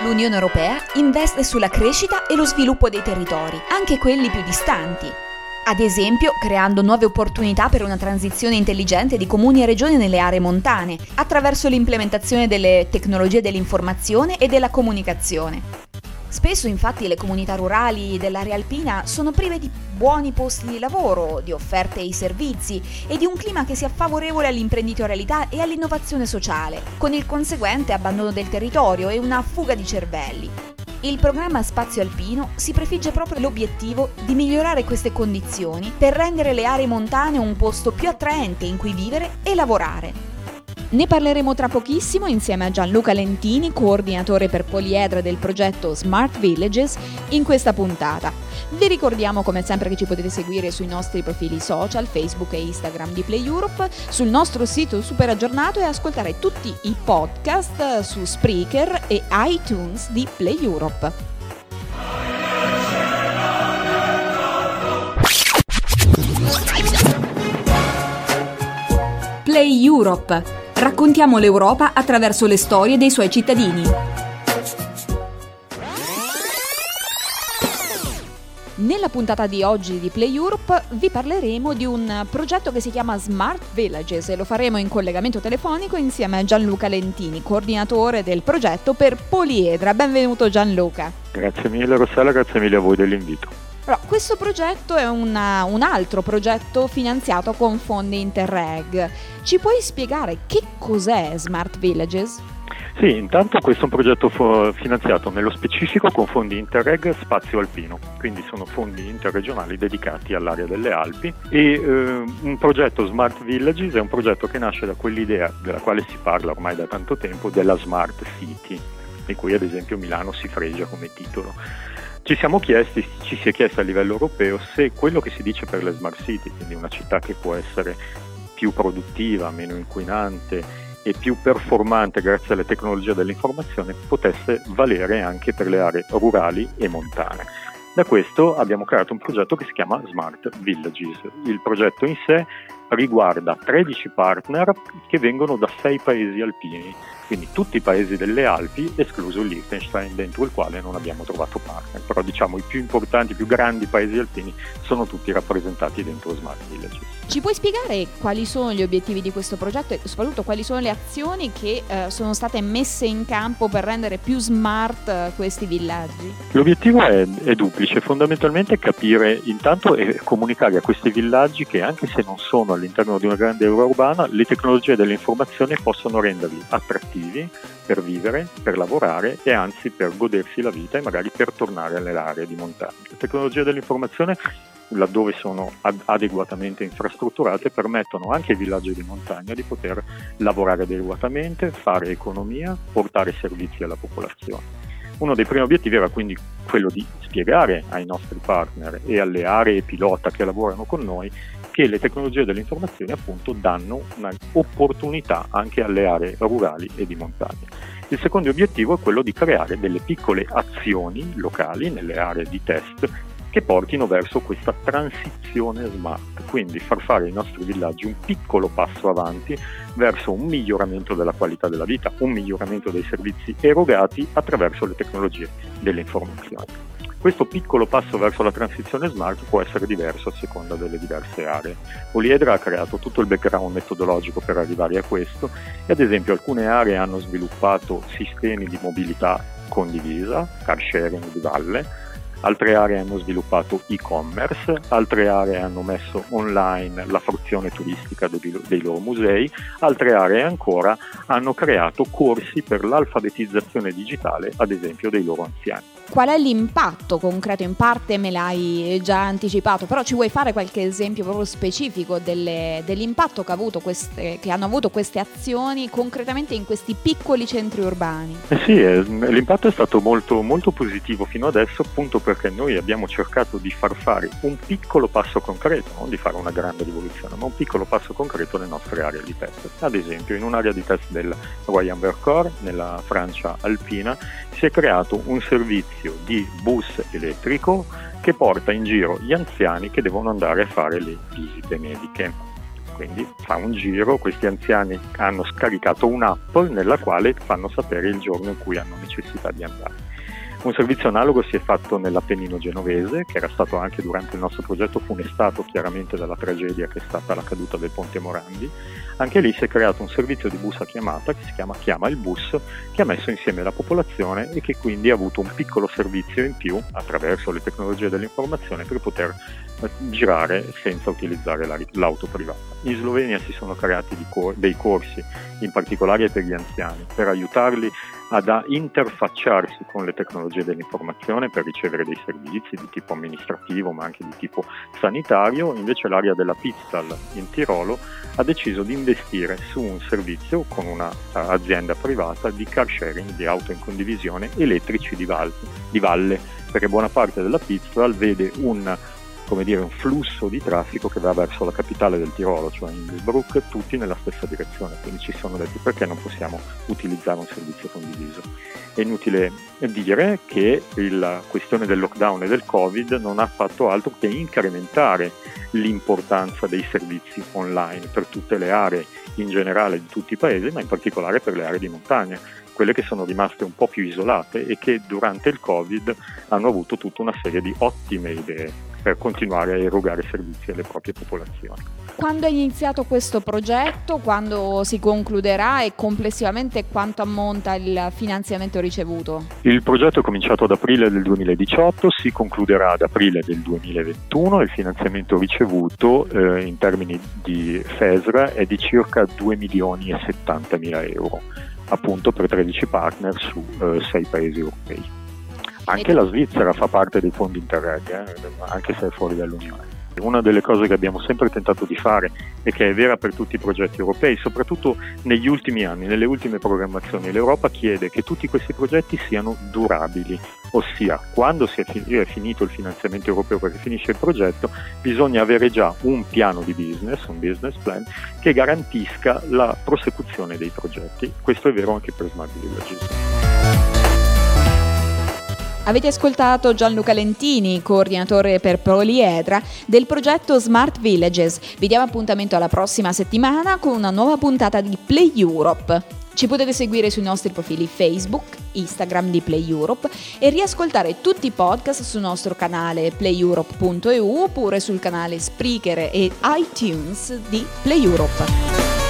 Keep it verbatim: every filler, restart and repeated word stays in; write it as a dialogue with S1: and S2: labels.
S1: L'Unione Europea investe sulla crescita e lo sviluppo dei territori, anche quelli più distanti. Ad esempio, creando nuove opportunità per una transizione intelligente di comuni e regioni nelle aree montane, attraverso l'implementazione delle tecnologie dell'informazione e della comunicazione. Spesso infatti le comunità rurali dell'area alpina sono prive di buoni posti di lavoro, di offerte e servizi e di un clima che sia favorevole all'imprenditorialità e all'innovazione sociale, con il conseguente abbandono del territorio e una fuga di cervelli. Il programma Spazio Alpino si prefigge proprio l'obiettivo di migliorare queste condizioni per rendere le aree montane un posto più attraente in cui vivere e lavorare. Ne parleremo tra pochissimo insieme a Gianluca Lentini, coordinatore per poliedra del progetto Smart Villages, in questa puntata. Vi ricordiamo come sempre che ci potete seguire sui nostri profili social, Facebook e Instagram di Play Europe, sul nostro sito super aggiornato e ascoltare tutti i podcast su Spreaker e iTunes di Play Europe. Play Europe. Raccontiamo l'Europa attraverso le storie dei suoi cittadini. Nella puntata di oggi di Play Europe vi parleremo di un progetto che si chiama Smart Villages e lo faremo in collegamento telefonico insieme a Gianluca Lentini, coordinatore del progetto per Poliedra. Benvenuto Gianluca.
S2: Grazie mille Rossella, grazie mille a voi dell'invito.
S1: Allora, questo progetto è una, un altro progetto finanziato con fondi Interreg. Ci puoi spiegare che cos'è Smart Villages?
S2: Sì, intanto questo è un progetto fo- finanziato nello specifico con fondi Interreg Spazio Alpino, quindi sono fondi interregionali dedicati all'area delle Alpi e eh, un progetto Smart Villages è un progetto che nasce da quell'idea della quale si parla ormai da tanto tempo della Smart City, di cui ad esempio Milano si fregia come titolo. Ci siamo chiesti, ci si è chiesto a livello europeo se quello che si dice per le Smart City, quindi una città che può essere più produttiva, meno inquinante e più performante grazie alle tecnologie dell'informazione, potesse valere anche per le aree rurali e montane. Da questo abbiamo creato un progetto che si chiama Smart Villages. Il progetto in sé riguarda tredici partner che vengono da sei paesi alpini, quindi tutti i paesi delle Alpi, escluso il Liechtenstein, dentro il quale non abbiamo trovato partner, però diciamo i più importanti, i più grandi paesi alpini sono tutti rappresentati dentro Smart Villages.
S1: Ci puoi spiegare quali sono gli obiettivi di questo progetto e soprattutto quali sono le azioni che eh, sono state messe in campo per rendere più smart eh, questi villaggi?
S2: L'obiettivo è, è duplice, fondamentalmente capire intanto e comunicare a questi villaggi che anche se non sono all'interno di una grande area urbana, le tecnologie dell'informazione possono renderli attrattivi per vivere, per lavorare e anzi per godersi la vita e magari per tornare alle aree di montagna. Le tecnologie dell'informazione, laddove sono ad- adeguatamente infrastrutturate, permettono anche ai villaggi di montagna di poter lavorare adeguatamente, fare economia, portare servizi alla popolazione. Uno dei primi obiettivi era quindi quello di spiegare ai nostri partner e alle aree pilota che lavorano con noi che le tecnologie dell'informazione appunto danno un'opportunità anche alle aree rurali e di montagna. Il secondo obiettivo è quello di creare delle piccole azioni locali nelle aree di test che portino verso questa transizione smart, quindi far fare ai nostri villaggi un piccolo passo avanti verso un miglioramento della qualità della vita, un miglioramento dei servizi erogati attraverso le tecnologie dell'informazione. Questo piccolo passo verso la transizione smart può essere diverso a seconda delle diverse aree. Poliedra ha creato tutto il background metodologico per arrivare a questo e ad esempio alcune aree hanno sviluppato sistemi di mobilità condivisa, car sharing di valle, altre aree hanno sviluppato e-commerce, altre aree hanno messo online la fruizione turistica dei, dei loro musei, altre aree ancora hanno creato corsi per l'alfabetizzazione digitale, ad esempio dei loro anziani.
S1: Qual è l'impatto concreto? In parte me l'hai già anticipato, però ci vuoi fare qualche esempio proprio specifico delle, dell'impatto che, ha avuto queste, che hanno avuto queste azioni concretamente in questi piccoli centri urbani?
S2: Eh sì, eh, l'impatto è stato molto, molto positivo fino adesso, appunto perché noi abbiamo cercato di far fare un piccolo passo concreto, non di fare una grande rivoluzione, ma un piccolo passo concreto nelle nostre aree di test. Ad esempio, in un'area di test del Royan Vercors, nella Francia alpina, si è creato un servizio di bus elettrico che porta in giro gli anziani che devono andare a fare le visite mediche. Quindi fa un giro, questi anziani hanno scaricato un'app nella quale fanno sapere il giorno in cui hanno necessità di andare. Un servizio analogo si è fatto nell'Appennino genovese, che era stato anche durante il nostro progetto funestato chiaramente dalla tragedia che è stata la caduta del Ponte Morandi. Anche lì si è creato un servizio di bus a chiamata che si chiama Chiama il Bus, che ha messo insieme la popolazione e che quindi ha avuto un piccolo servizio in più attraverso le tecnologie dell'informazione per poter girare senza utilizzare la, l'auto privata. In Slovenia si sono creati di cor- dei corsi, in particolare per gli anziani, per aiutarli ad a interfacciarsi con le tecnologie dell'informazione per ricevere dei servizi di tipo amministrativo ma anche di tipo sanitario. Invece l'area della Pitztal in Tirolo ha deciso di investire su un servizio con un'azienda privata di car sharing, di auto in condivisione elettrici di, val- di valle, perché buona parte della Pitztal vede un come dire, un flusso di traffico che va verso la capitale del Tirolo, cioè Innsbruck, tutti nella stessa direzione. Quindi ci sono detti perché non possiamo utilizzare un servizio condiviso. È inutile dire che la questione del lockdown e del Covid non ha fatto altro che incrementare l'importanza dei servizi online per tutte le aree in generale di tutti i paesi, ma in particolare per le aree di montagna, quelle che sono rimaste un po' più isolate e che durante il Covid hanno avuto tutta una serie di ottime idee per continuare a erogare servizi alle proprie popolazioni.
S1: Quando è iniziato questo progetto, quando si concluderà e complessivamente quanto ammonta il finanziamento ricevuto?
S2: Il progetto è cominciato ad aprile del duemiladiciotto, si concluderà ad aprile del duemilaventuno e il finanziamento ricevuto eh, in termini di FESR è di circa due milioni e settantamila euro, appunto per tredici partner su eh, sei paesi europei. Anche la Svizzera fa parte dei fondi Interreg, eh, anche se è fuori dall'Unione. Una delle cose che abbiamo sempre tentato di fare e che è vera per tutti i progetti europei, soprattutto negli ultimi anni, nelle ultime programmazioni, l'Europa chiede che tutti questi progetti siano durabili, ossia quando si è finito il finanziamento europeo perché finisce il progetto, bisogna avere già un piano di business, un business plan, che garantisca la prosecuzione dei progetti. Questo è vero anche per Smart Villages.
S1: Avete ascoltato Gianluca Lentini, coordinatore per Poliedra del progetto Smart Villages. Vi diamo appuntamento alla prossima settimana con una nuova puntata di Play Europe. Ci potete seguire sui nostri profili Facebook, Instagram di Play Europe e riascoltare tutti i podcast sul nostro canale play europe punto e u oppure sul canale Spreaker e iTunes di Play Europe.